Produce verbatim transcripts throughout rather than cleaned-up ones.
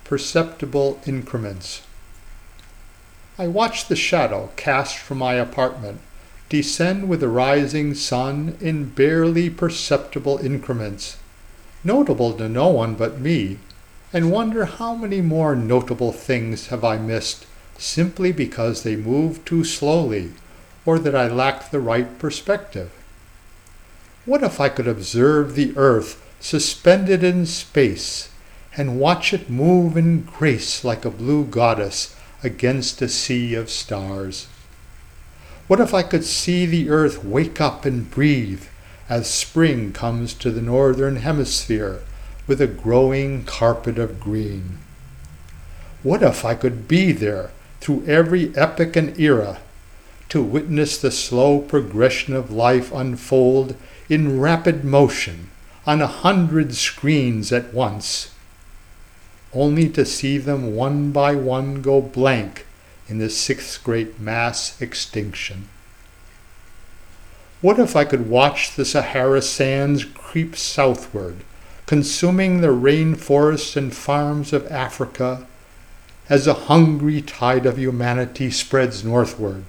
perceptible increments. I watch the shadow cast from my apartment descend with the rising sun in barely perceptible increments, notable to no one but me, and wonder how many more notable things have I missed simply because they move too slowly or that I lack the right perspective. What if I could observe the earth suspended in space and watch it move in grace like a blue goddess against a sea of stars? What if I could see the earth wake up and breathe as spring comes to the northern hemisphere with a growing carpet of green? What if I could be there through every epoch and era to witness the slow progression of life unfold in rapid motion on a hundred screens at once, only to see them one by one go blank in the sixth great mass extinction? What if I could watch the Sahara sands creep southward, consuming the rainforests and farms of Africa as a hungry tide of humanity spreads northward?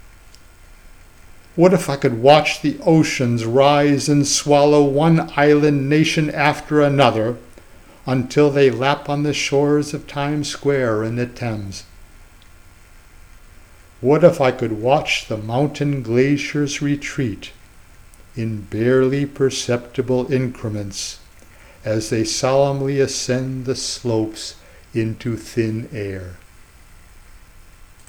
What if I could watch the oceans rise and swallow one island nation after another until they lap on the shores of Times Square and the Thames? What if I could watch the mountain glaciers retreat in barely perceptible increments as they solemnly ascend the slopes into thin air?